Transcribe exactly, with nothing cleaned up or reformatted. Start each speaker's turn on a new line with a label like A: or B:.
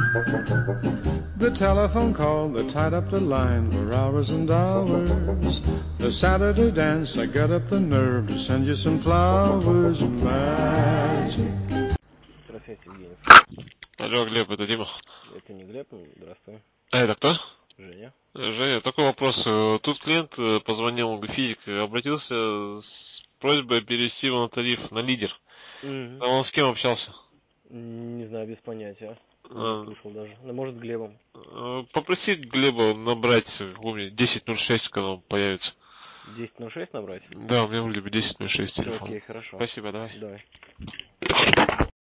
A: The telephone call that tied up the line for hours and hours. The Saturday dance, I got up the nerve to send you some flowers. Magic.
B: Здравствуйте, Евгений.
C: Алло, Глеб, это Дима.
B: Это не Глеб, здравствуй.
C: А это кто?
B: Женя.
C: Женя, такой вопрос. Тут клиент позвонил, физик, обратился с просьбой перевести его на тариф, на лидер.
B: Mm-hmm.
C: А он с кем общался?
B: Не знаю, без понятия. Не
C: а...
B: слышал даже. Ну, может, с Глебом.
C: Попроси Глеба набрать, у меня десять ноль шесть, когда он появится.
B: десять ноль шесть набрать?
C: Да, у меня вроде бы десять ноль шесть телефон.
B: Окей, хорошо.
C: Спасибо, давай.
B: Давай.